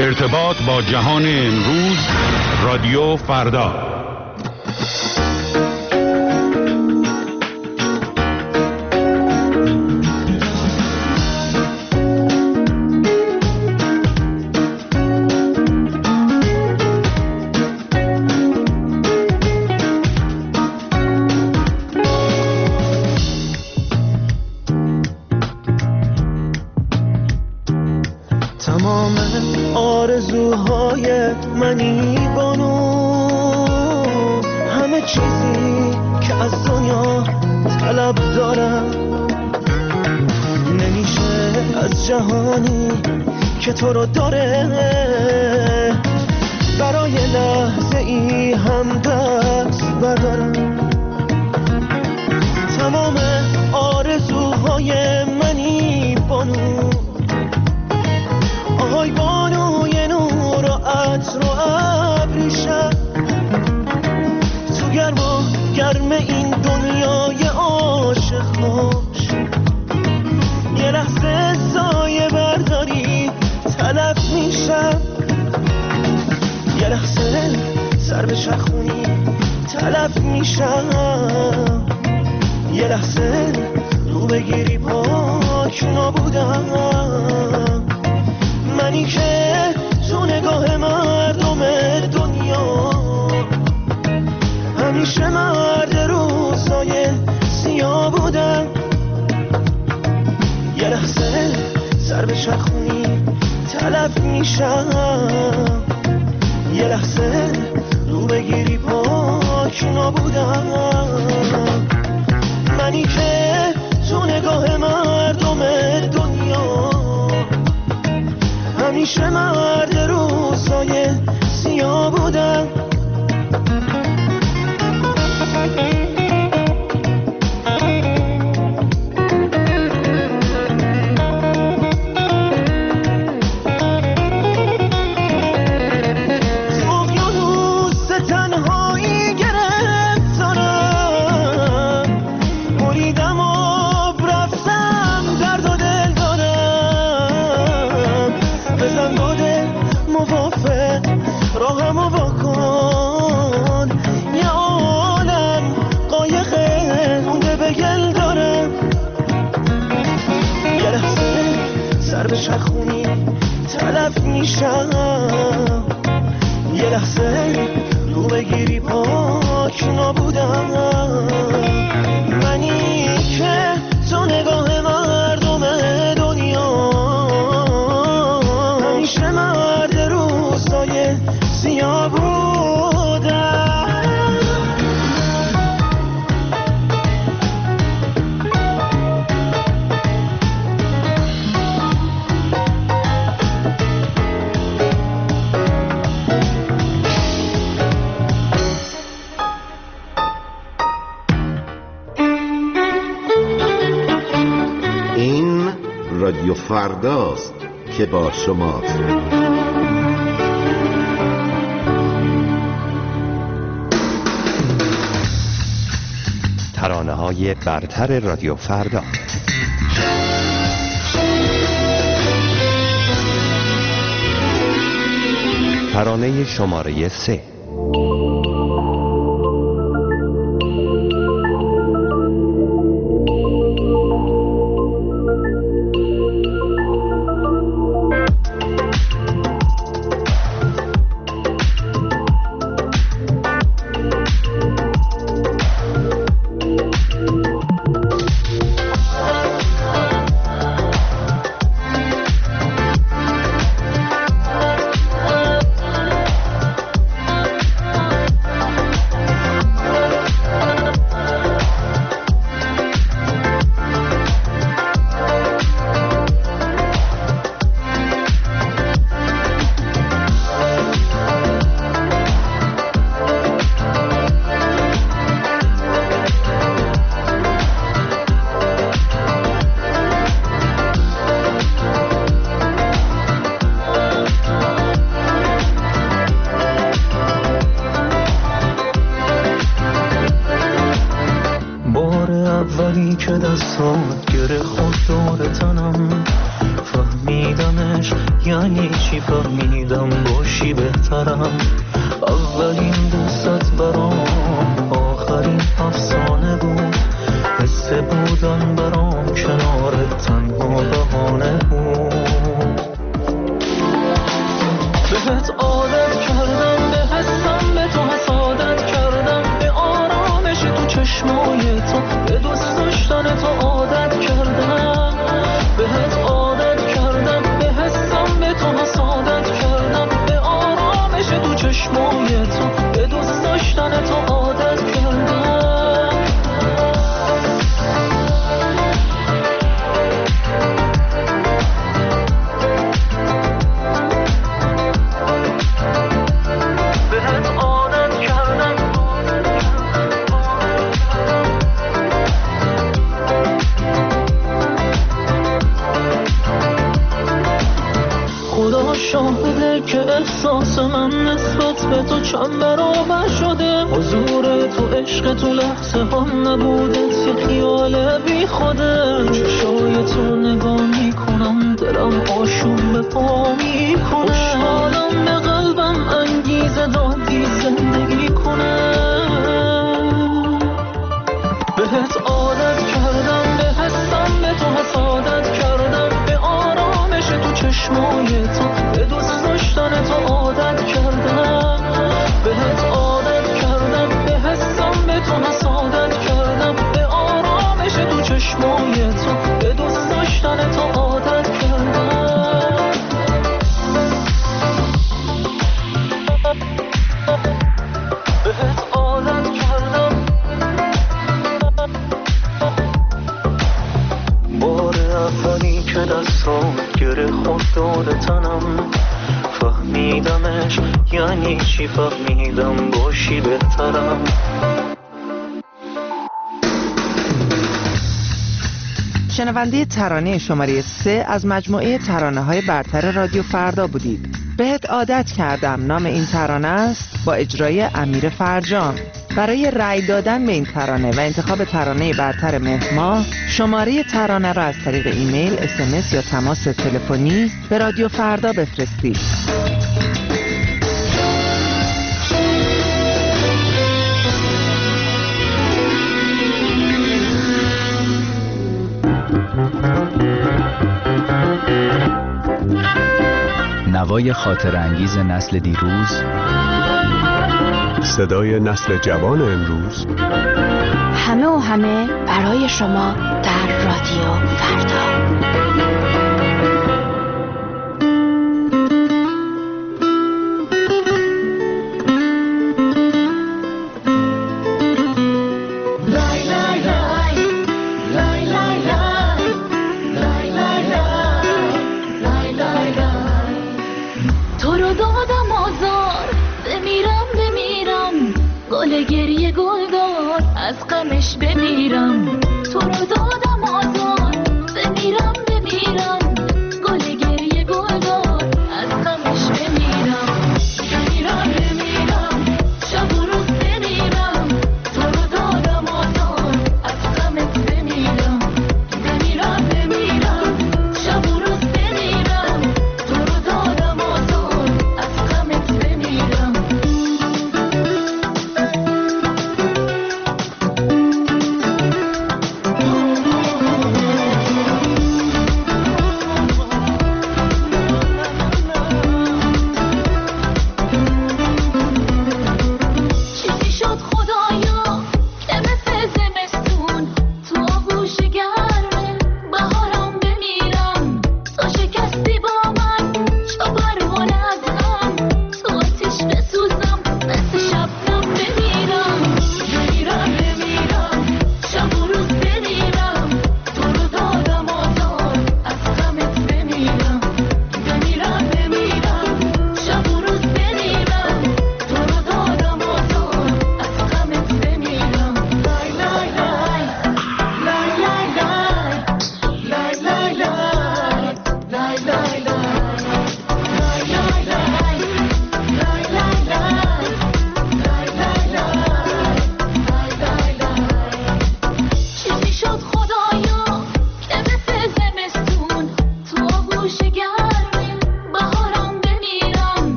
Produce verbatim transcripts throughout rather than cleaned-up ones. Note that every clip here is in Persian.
ارتباط با جهان امروز، رادیو فردا. آرزوهای منی بانو، همه چیزی که از دنیا طلب دارم، نمیشه از جهانی که تو رو داره برای لحظه ای هم دست بردارم. تمام آرزوهای منی بانو، آهای بانوی نور و عطر و ابریشم، تو گرم و گرم این دنیای عاشق باش، یه لحظه سایه برداری طلب میشم، یه لحظه سر به چرخونی طلب میشم، یه لحظه رو بگیری پاک نابودم. منی که تو نگاه مردم دنیا همیشه مرد روزای سیاه بودم، یه لحظه سر به چرخونی طلب میشم، یه لحظه رو بگیری پاک نابودم. منی که تو نگاه مردم دنیا همیشه مرد روزای سیاه بودم. اقیانوس تنهایی گرفتارم، بریدم آب رفتم درد و دل دارم، بزن باده موافق راهمو واکن، یه عالم قایق مونده به گل دارم، یه لحظه سر به چرخونی طلب میشم، یه لحظه رو بگیری پاک نابودم. منی که تو نگاه مردم دنیا همیشه مرد روزای سیاه بودم. این رادیو فرداست که با شماست. ترانه های برتر رادیو فردا. ترانه شماره سه. یعنی چی فهمیدم باشی بهترم. اولین دوست برام آخرین افسانه بود، حس بودن برام کنارت تنها بهانه بود. بهت عادت کردم، به حسم به تو حسادت کردم، به آرامش تو چشمای تو، به دوست داشتن تو عادت کردم. بهت عادت کردم، به حسم به تو حسادت کردم، به آرامش تو چشمای تو، به دوست داشتن تو عادت کردم. شاهده که احساس من نسبت به تو چند برابر شده. حضور تو عشق تو لحظه هم نبودت یه خیال بی خوده. چشای تو نگاه میکنم دلم آشوب به پا میکنه. خوشحالم به قلبم انگیزه دادی زندگی کنه. بهت عادت کردم، به حسم به تو حسادت کردم، به آرامش تو چشمای تو، به دوست داشتن تو عادت کردم. بهت عادت کردم، به حسم به تو حسادت کردم، به آرامش تو چشمای تو، به دوست داشتن تو عادت کردم. بهت عادت کردم. بار اولی که دستام گره خود داده تنم، فهمیدمش یعنی چی فهمیدم باشی بهترم. شنونده ترانه شماره سه از مجموعه ترانه های برتر رادیو فردا بودید. بهت عادت کردم نام این ترانه است، با اجرای امیر فرجام. برای رأی دادن به این ترانه و انتخاب ترانه برتر مهر ماه، شماره ترانه را از طریق ایمیل، اس ام اس یا تماس تلفنی به رادیو فردا بفرستید. نوای خاطر انگیز نسل دیروز، صدای نسل جوان امروز، همه و همه برای شما در رادیو فردا. گریه گل داد از غمش بمیرم، تو رو دادم آزار بمیرم بمیرم. گل گریه گل داد از غمش بمیرم، بمیرم بمیرم، شب و روز بمیرم. تو رو دادم آزار از غمت بمیرم، بمیرم بمیرم، شب و روز بمیرم. تو رو دادم آزار از غمت بمیرم.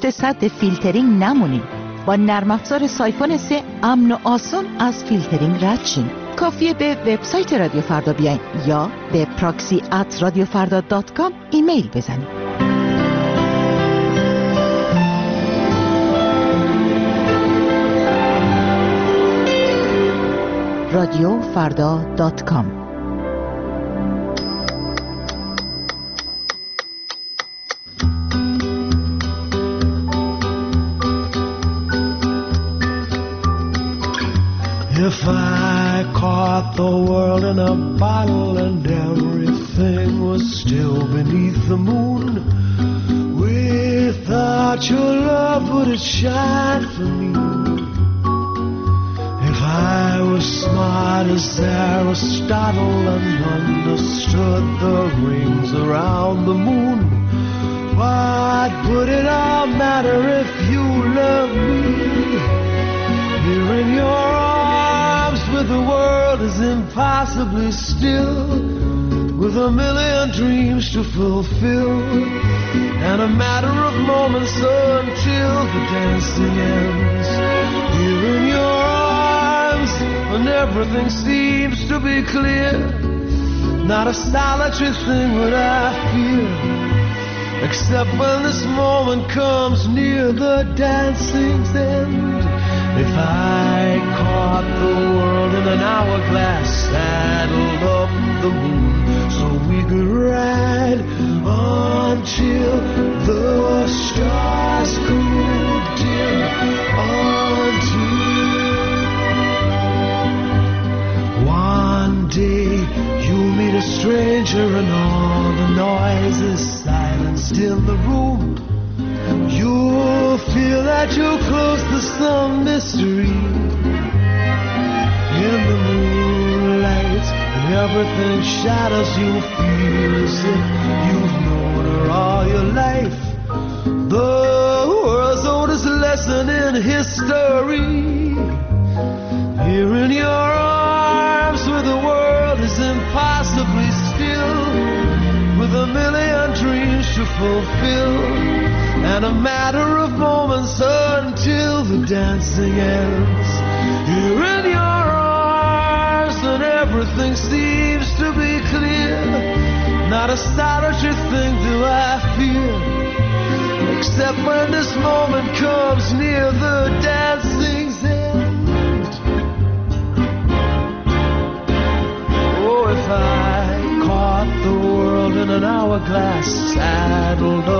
دچار سد فیلترینگ نمونید. با نرم افزار سایفون سه امن و آسان از فیلترینگ رد شین. کافیه به وبسایت رادیو فردا بیاین یا به پراکسی ات رادیو فردا دات کام ایمیل بزنید. رادیو فردا دات کام. If I caught the world in a bottle and everything was still beneath the moon, without your love would it shine for me? If I was smart as Aristotle and understood the rings around the moon, what would it all matter if you loved me? Here in your arms where the world is impossibly still, with a million dreams to fulfill, and a matter of moments until the dancing ends. Here in your arms when everything seems to be clear, not a solitary thing would I fear, except when this moment comes near the dancing's end. If I caught the world in an hourglass, saddled up the moon so we could ride until the stars grew dim, until one day you meet a stranger and all the noise is silenced in the room. You'll feel that you're close to some mystery. In the moonlight, when everything shadows, you'll feel as if you've known her all your life. The world's oldest lesson in history. Here in your arms where the world is impossibly still, with a million dreams to fulfill, and a matter of moments until the dancing ends. Here in your arms and everything seems to be clear, not a solitary thing do I fear, except when this moment comes near the dancing's end. Oh, if I caught the world in an hourglass, saddled